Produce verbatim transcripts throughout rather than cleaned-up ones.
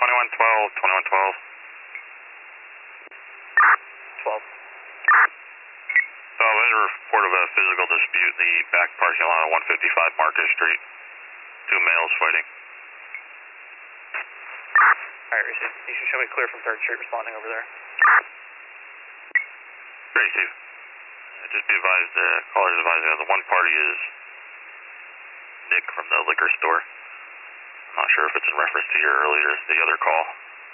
twenty-one twelve, twenty-one twelve. twelve. So I have a report of a physical dispute in the back parking lot on one fifty-five Market Street. Two males fighting. Alright, receive. You should show me clear from third Street responding over there. Receive. Uh, just be advised, uh, callers advised, uh, the one party is Nick from the liquor store. I'm not sure if it's in reference to your earlier, the other call.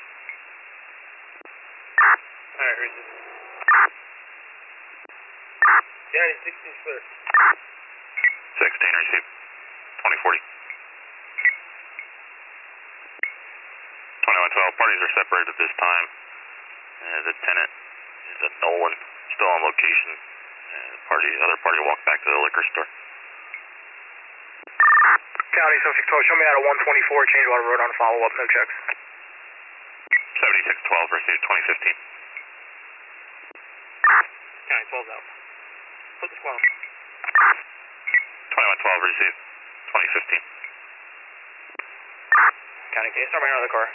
Alright, receive. Danny, sixteen clear. sixteen, receive. twenty forty. twenty-one twelve, parties are separated at this time. Uh, the tenant is a Nolan, still on location. Uh, the party, the other party walked back to the liquor store. County seven six twelve, show me out of one twenty-four, Changewater Road on follow up, no checks. seventy-six twelve, received twenty fifteen. County twelve's out. Put the squad on. twenty-one twelve, received twenty fifteen. County, can you start my another car?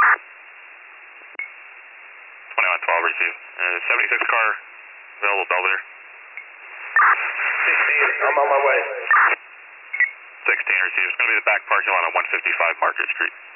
twenty-one twelve, received. Uh, seventy-six car, available Belvedere. sixteen, I'm on my way. sixteen, received. It's going to be the back parking lot on one fifty-five Market Street.